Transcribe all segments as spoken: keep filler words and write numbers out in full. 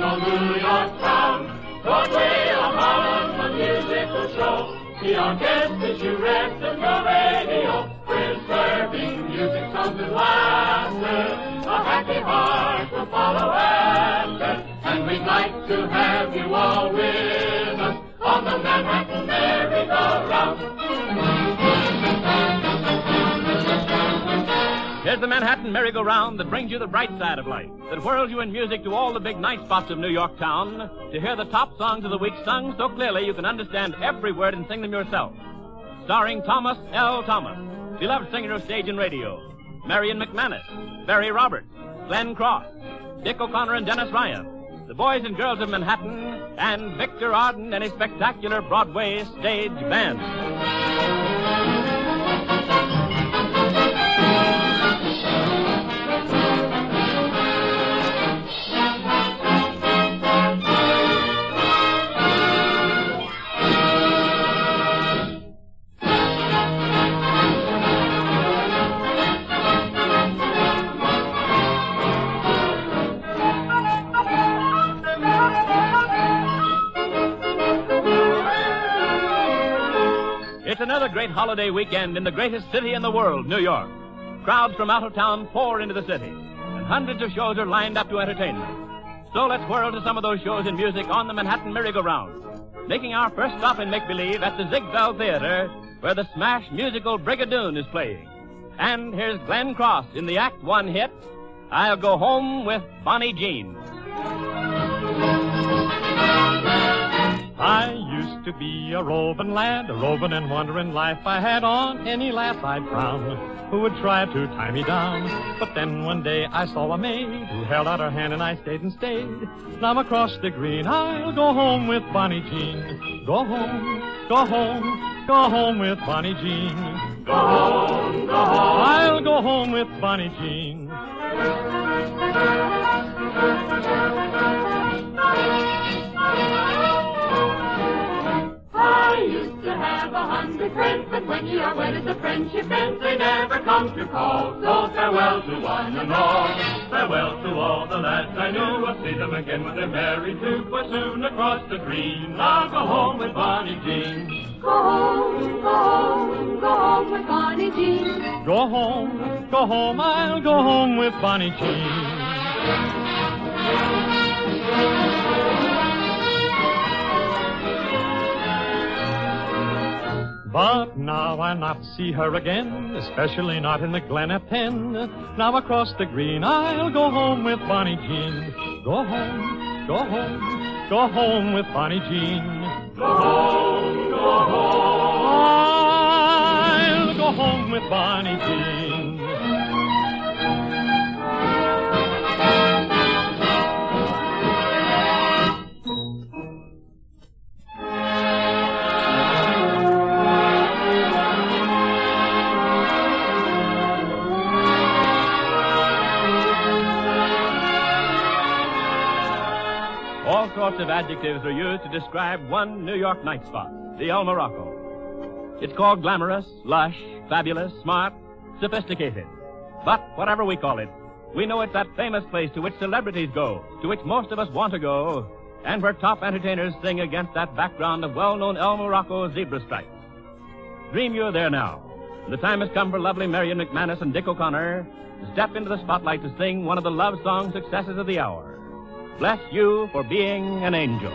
old New York town. Broadway or Harlem, the music will show. The orchestras you rest on your radio. We're serving music, songs, and laughter. A happy heart will follow after. And we'd like to have you all with us on the Manhattan merry-go-round. Here's the Manhattan merry-go-round that brings you the bright side of life, that whirls you in music to all the big night spots of New York town, to hear the top songs of the week sung so clearly you can understand every word and sing them yourself. Starring Thomas L. Thomas, beloved singer of stage and radio, Marion McManus, Barry Roberts, Glenn Cross, Dick O'Connor and Dennis Ryan, the boys and girls of Manhattan, and Victor Arden and his spectacular Broadway stage band. It's another great holiday weekend in the greatest city in the world, New York. Crowds from out of town pour into the city, and hundreds of shows are lined up to entertainment. So let's whirl to some of those shows and music on the Manhattan merry-go-round, making our first stop in make-believe at the Ziegfeld Theater, where the smash musical Brigadoon is playing. And here's Glenn Cross in the Act One hit, I'll Go Home with Bonnie Jean. I used to be a roving lad, a roving and wandering life I had. On any lass I'd frown who would try to tie me down. But then one day I saw a maid who held out her hand and I stayed and stayed. Now I'm across the green, I'll go home with Bonnie Jean. Go home, go home, go home with Bonnie Jean. Go home, go home. I'll go home with Bonnie Jean. I used to have a hundred friends, but when you are wedded to friendship ends, they never come to call. So farewell to one and all. Farewell to all the lads I knew. I'll see them again when they're married too. But soon across the green, I'll go home with Bonnie Jean. Go home, go home, go home with Bonnie Jean. Go home, go home, I'll go home with Bonnie Jean. But now I'll not see her again, especially not in the Glen at ten. Now across the green I'll go home with Bonnie Jean. Go home, go home, go home with Bonnie Jean. Go home, go home. I'll go home with Bonnie Jean. All sorts of adjectives are used to describe one New York night spot, the El Morocco. It's called glamorous, lush, fabulous, smart, sophisticated. But whatever we call it, we know it's that famous place to which celebrities go, to which most of us want to go, and where top entertainers sing against that background of well-known El Morocco zebra stripes. Dream you're there now. The time has come for lovely Marion McManus and Dick O'Connor to step into the spotlight to sing one of the love song successes of the hour. Bless you for being an angel.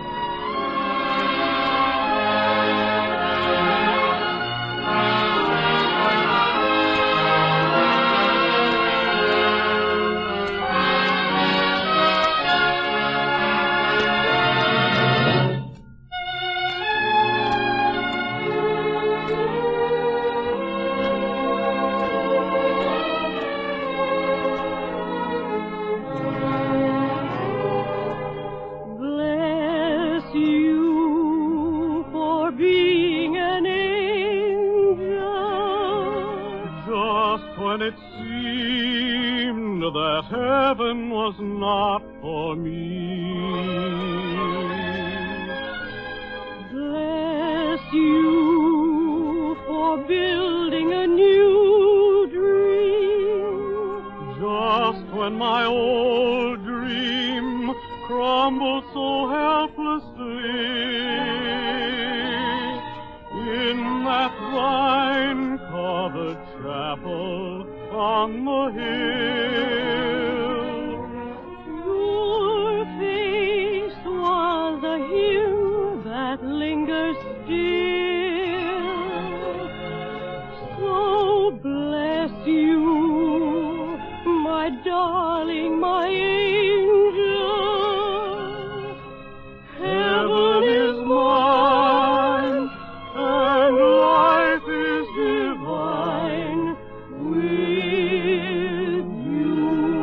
When it seemed that heaven was not for me. Bless you for building a new dream. Just when my old dream crumbled so helplessly in that vine-covered chapel on the hill. Your face was a hue that lingers still. So bless you, my darling, my angel. Heaven is mine, and life is divine with you.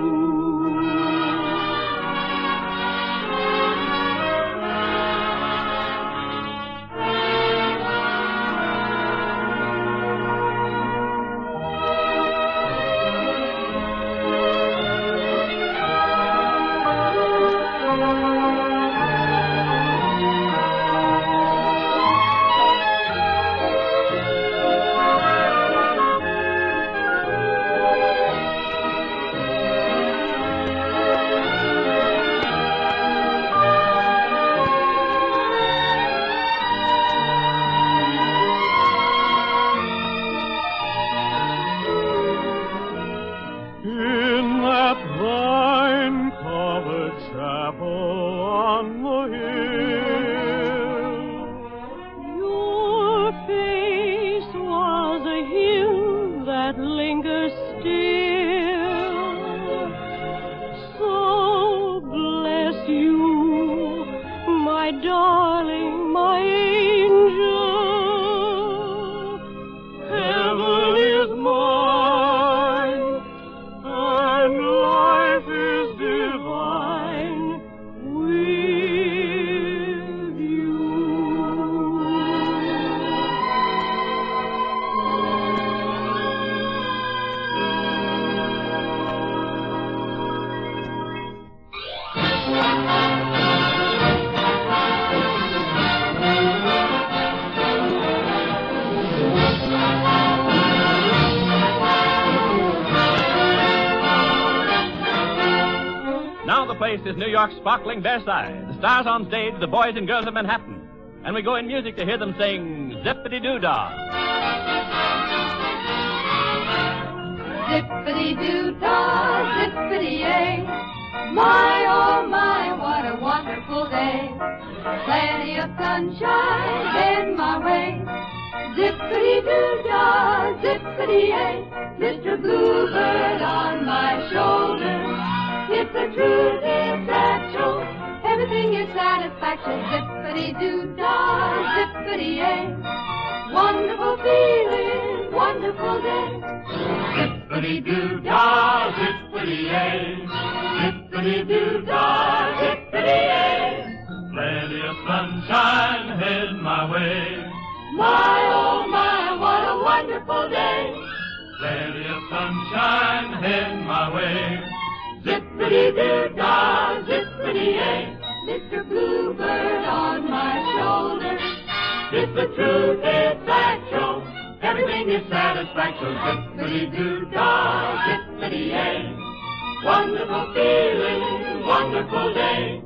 In that vine-covered chapel on the hill, your face was a hue that lingers still. So bless you, my darling, my angel. Heaven is mine, and life is divine with you. Now the place is New York's sparkling Versailles. The stars on stage, the boys and girls of Manhattan. And we go in music to hear them sing Zippity-Doo-Dah. Zippity-doo-dah, zippity-yay. My, oh my, what a wonderful day. Plenty of sunshine in my way. Zippity-doo-dah, zippity-yay. Mister Bluebird on my shoulder. It's the truth, it's that show. Everything is satisfaction. Zippity-doo-dah, zippity-yay. Wonderful feeling, wonderful day. Zippity-doo-dah, zippity-yay. Zippity-doo-dah, zippity-yay. Plenty of sunshine heading my way. My, oh my, what a wonderful day. Plenty of sunshine heading my way. Zippity-doo-dah, zippity-yay. Mister Bluebird on my shoulder. It's the truth, it's that show. Everything is satisfaction. Zippity-doo-dah, zippity-yay. Wonderful feeling, wonderful day.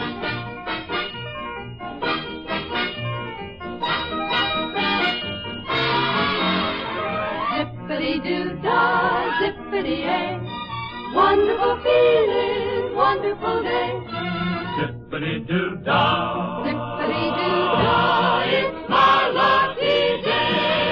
Zippity-doo-dah, zippity-yay. Wonderful feeling, wonderful day. Zippity-doo-dah, Zippity-doo-dah, it's my lucky day.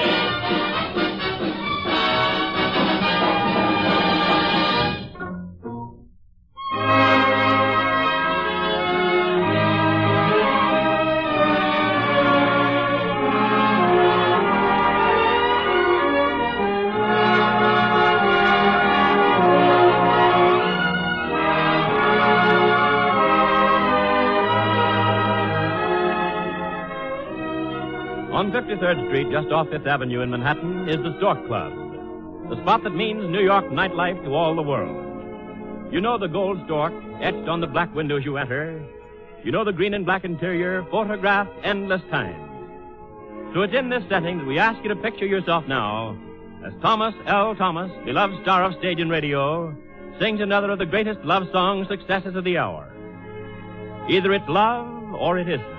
On fifty-third Street, just off Fifth Avenue in Manhattan, is the Stork Club, the spot that means New York nightlife to all the world. You know the gold stork etched on the black windows you enter. You know the green and black interior photographed endless times. So it's in this setting that we ask you to picture yourself now as Thomas L. Thomas, beloved star of stage and radio, sings another of the greatest love song successes of the hour. Either it's love or it isn't.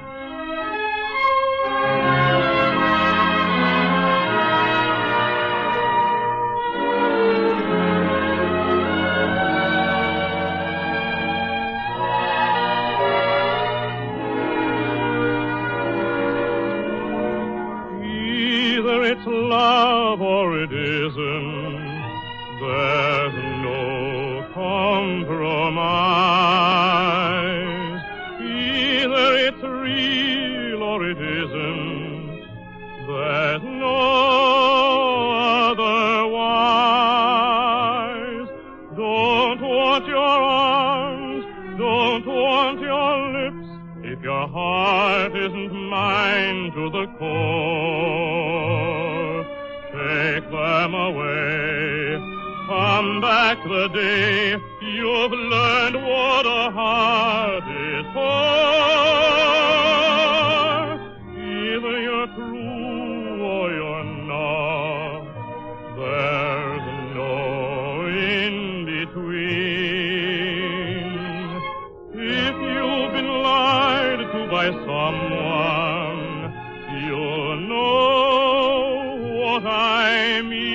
Either it's love or it isn't. There's no compromise. Either it's real or it isn't. There's no otherwise. Don't want your arms, don't want your lips, if your heart isn't mine to the core. Take them away. Come back the day you've learned what a heart is for. Either you're true or you're not. There's no in between. If you've been lied to by someone, you'll know what I mean.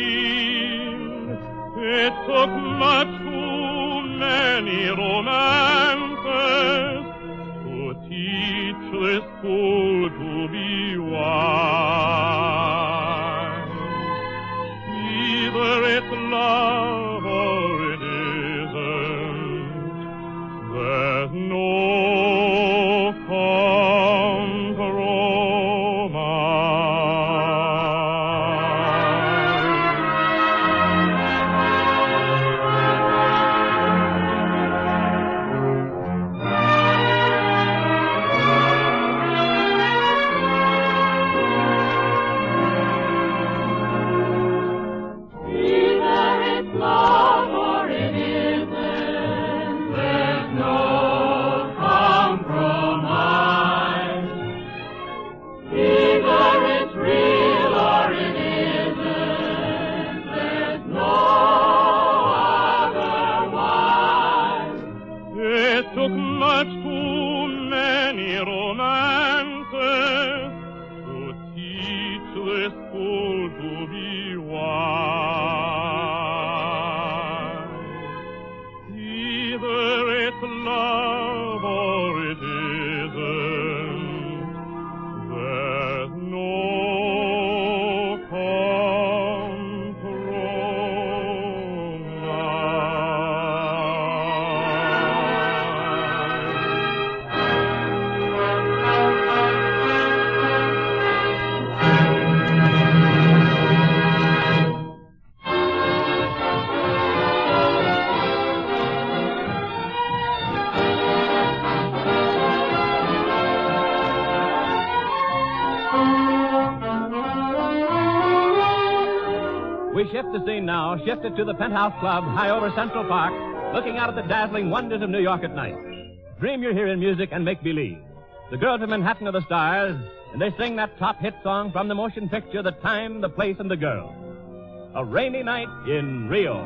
It took much too many romances to teach this fool to be wise. Either it's love or it isn't. There's no shift the scene now, shift it to the Penthouse Club high over Central Park, looking out at the dazzling wonders of New York at night. Dream you're hearing music and make believe. The girls of Manhattan are the stars, and they sing that top hit song from the motion picture, The Time, the Place, and the Girl. A Rainy Night in Rio.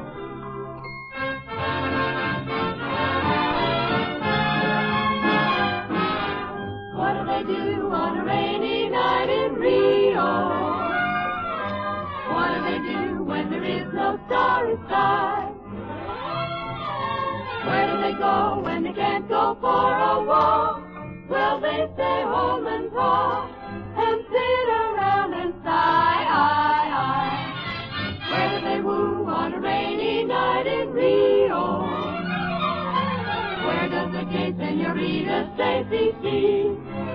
What do they do on a rainy night in Rio? What do they do when there is no starry sky? Where do they go when they can't go for a walk? Well, they stay home and talk and sit around and sigh. I, I. Where do they woo on a rainy night in Rio? Where does the gay senorita Stacy see?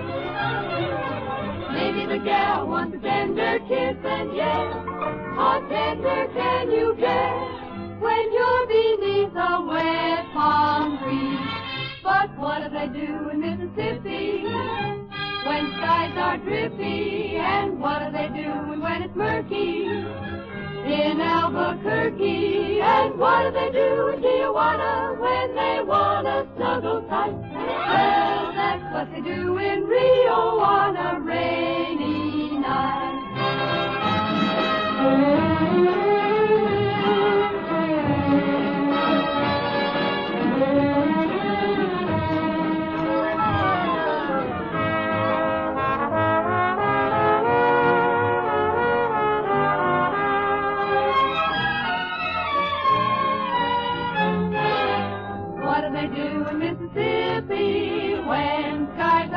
Maybe the gal wants a tender kiss, and yes, how tender can you get when you're beneath a wet palm tree? But what do they do in Mississippi when skies are drippy? And what do they do when it's murky in Albuquerque? And what do they do in Tijuana when they want to snuggle tight? Well, that's what they do in Rio on a rainy night.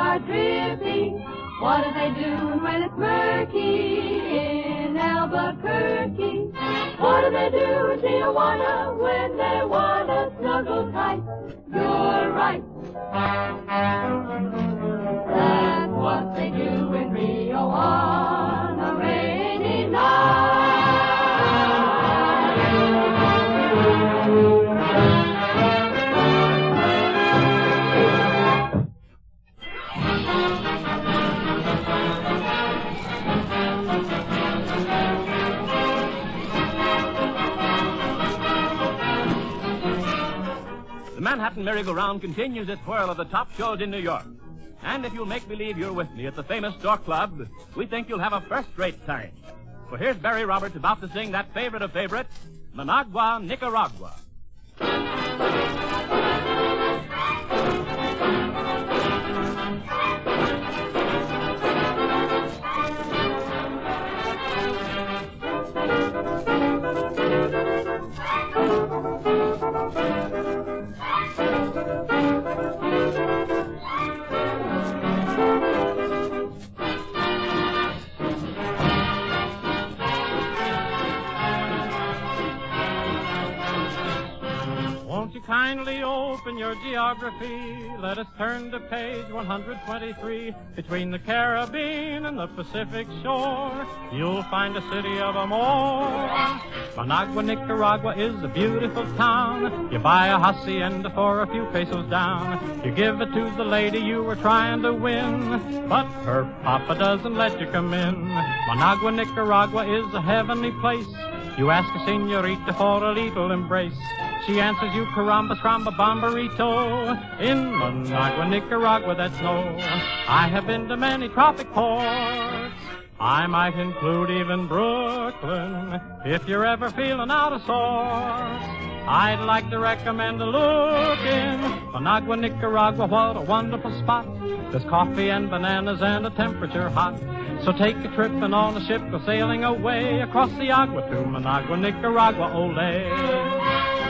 are dripping. What are they doing when it's murky in Albuquerque? What do they do in Tijuana when they wanna snuggle tight? You're right. That's what they do in Rio on a rainy night. The Manhattan Merry-Go-Round continues its whirl of the top shows in New York. And if you'll make believe you're with me at the famous Stork Club, we think you'll have a first-rate time. For here's Barry Roberts about to sing that favorite of favorites, Managua, Nicaragua. Won't you kindly open your geography? Let us turn to page one hundred twenty-three. Between the Caribbean and the Pacific shore, you'll find a city of amor. Managua, Nicaragua is a beautiful town. You buy a hacienda for a few pesos down. You give it to the lady you were trying to win, but her papa doesn't let you come in. Managua, Nicaragua is a heavenly place. You ask a senorita for a little embrace. She answers you, caramba, tramba, bomberito. In Managua, Nicaragua, that's no. I have been to many tropic ports. I might include even Brooklyn. If you're ever feeling out of sorts, I'd like to recommend a look in Managua, Nicaragua. What a wonderful spot. There's coffee and bananas and a temperature hot. So take a trip and on a ship go sailing away across the agua to Managua, Nicaragua, ole.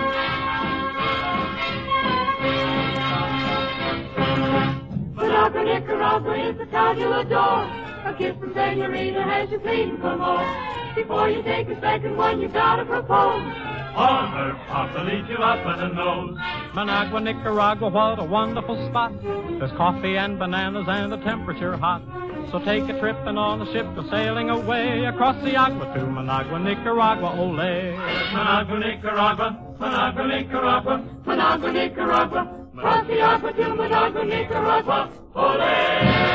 Managua, Nicaragua is the town you adore. A kiss from senorita has you pleading for more. Before you take a second one, you gotta propose. On her papa leads you up by the nose. Managua, Nicaragua, what a wonderful spot. There's coffee and bananas and the temperature hot. So take a trip and on a ship go sailing away across the agua to Managua, Nicaragua, ole. Managua, Nicaragua, Managua, Nicaragua, Managua, Nicaragua, cross the agua to Managua, Nicaragua, ole.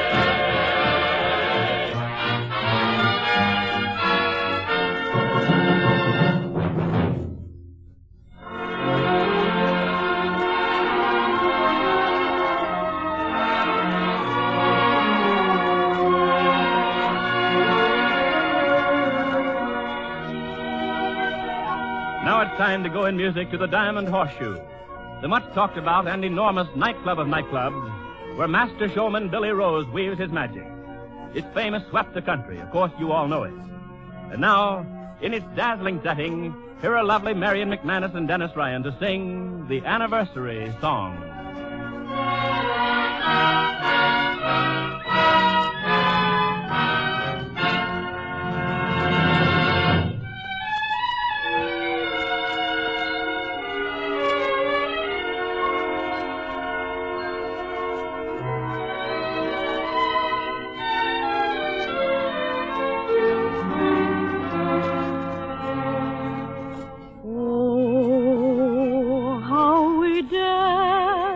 Now it's time to go in music to the Diamond Horseshoe, the much-talked about and enormous nightclub of nightclubs, where master showman Billy Rose weaves his magic. Its fame has swept the country. Of course, you all know it. And now, in its dazzling setting, here are lovely Marion McManus and Dennis Ryan to sing the anniversary song. Oh, how we danced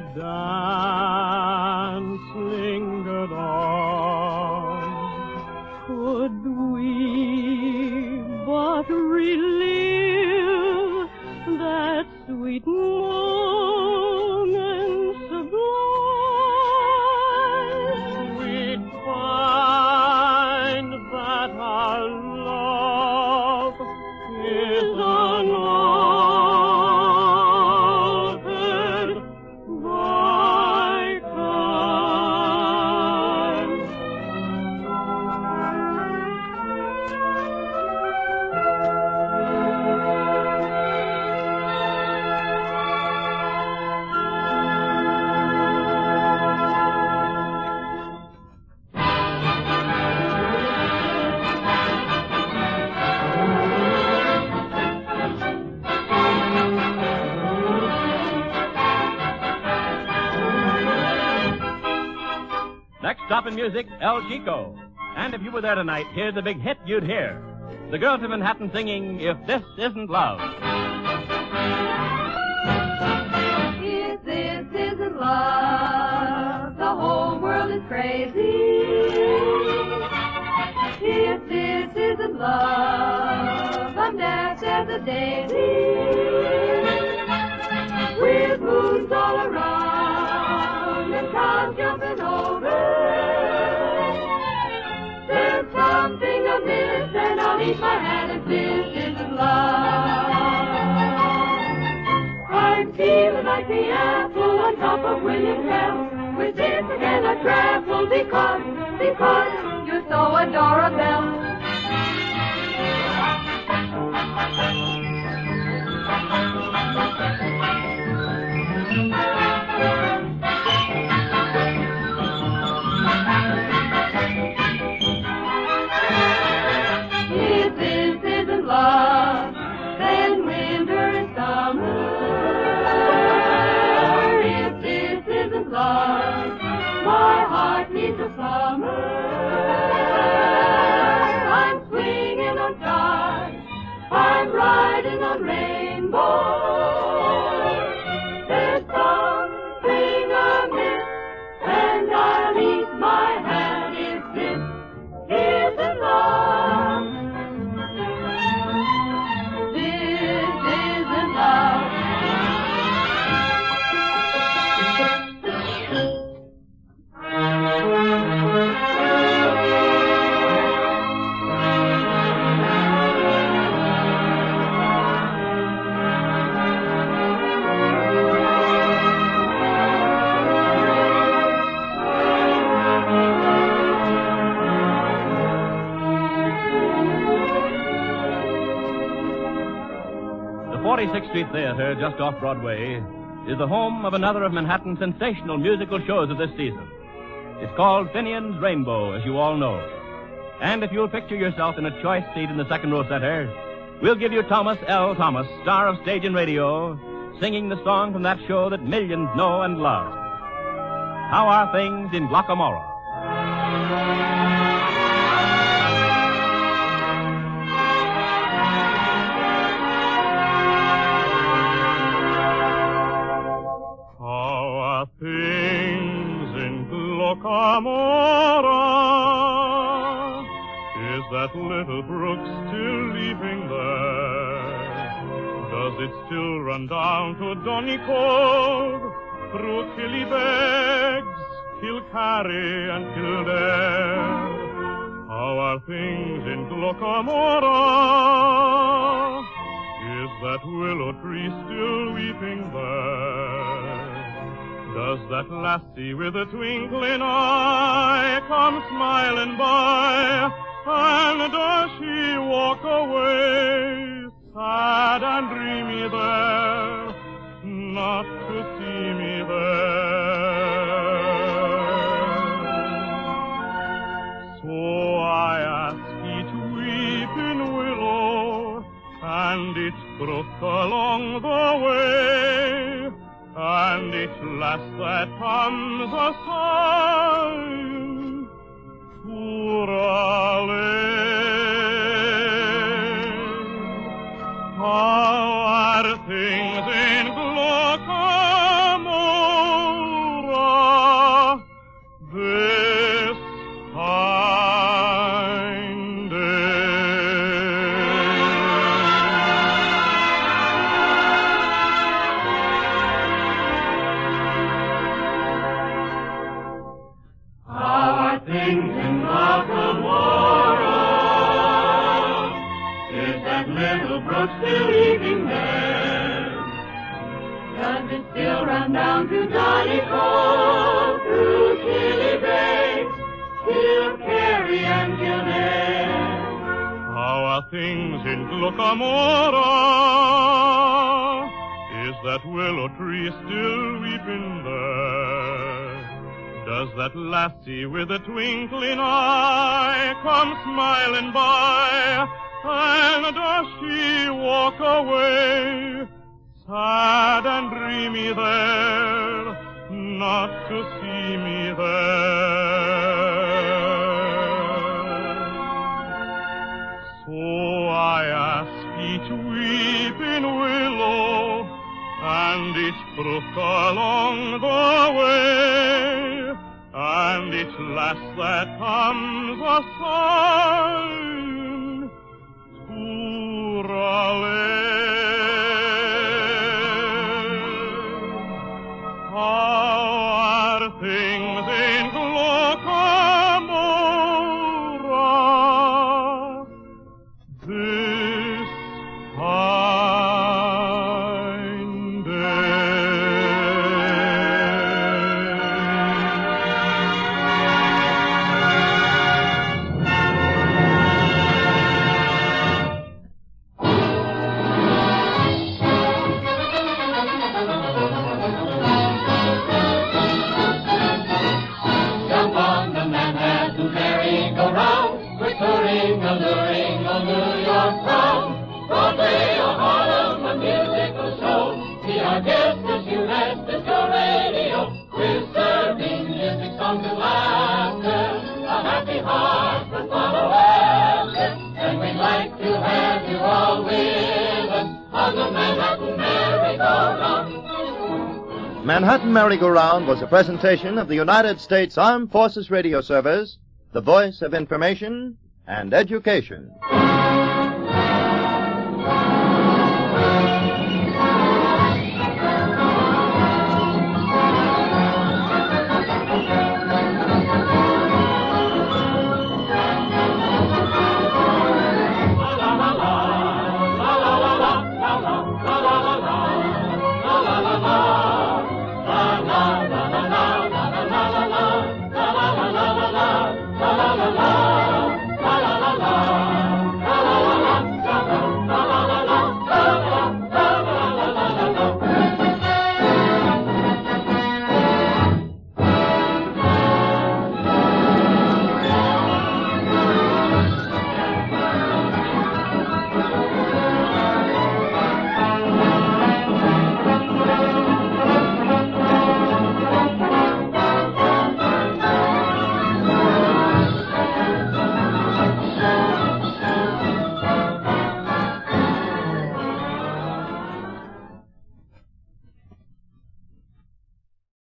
dance lingered on. Could we but relive that sweet moment sublime, we'd find that our love is unaltered by time. Next stop in music, El Chico. And if you were there tonight, here's the big hit you'd hear. The girls of Manhattan singing, If This Isn't Love. If this isn't love, the whole world is crazy. If this isn't love, I'm daft as a daisy. With moons all around and clouds jumping over. There's something amiss, and I'll eat my hand if this isn't love. I'm feeling like the apple on top of William Tell. With this again I tremble because, because you're so adorable. If this isn't love, then winter and summer. If this isn't love, my heart needs a plumber. I'm swinging on stars, I'm riding on rainbows. There's something amiss, and I'll eat my hand if this isn't love. This isn't love. The forty-sixth Street Theater, just off Broadway, is the home of another of Manhattan's sensational musical shows of this season. It's called Finian's Rainbow, as you all know. And if you'll picture yourself in a choice seat in the second row center, we'll give you Thomas L. Thomas, star of stage and radio, singing the song from that show that millions know and love. How Are Things in Glockamora? How are things in Glockamora? Is that little brook still leaping there? Does it still run down to Donicove, through Killybegs, Kilcarry, and Kildare? How are things in Glockamora? Is that willow tree still weeping there? Does that lassie with a twinkling eye come smiling by? And does she walk away, sad and dreamy there, not to see me there? So I ask each weeping willow and each brook along the way, and each lass that comes a sighing, Urale. How are things in Glockamora? brook still weeping there? Does it still run down to Donny Cove, through Killy Bay, till Kerry and Kildare? How are things in Glucamora? Is that willow tree still weeping there? Does that lassie with a twinkling eye come smiling by? And does she walk away, sad and dreamy there, not to see me there? So I ask each weeping willow and each brook along the way, and each lass that comes a sighing, Touralay. How are things in Glucamora this fine day? Jump on the Manhattan merry-go-round. We're touring, alluring, on New York town. Broadway or Harlem, a musical show. Be our guest as you rest at your radio. We're serving music, songs, and laughter. A happy heart will follow after. And we'd like to have you all with us on the Manhattan merry-go-round. Manhattan Merry-Go-Round was a presentation of the United States Armed Forces Radio Service, the voice of information and education.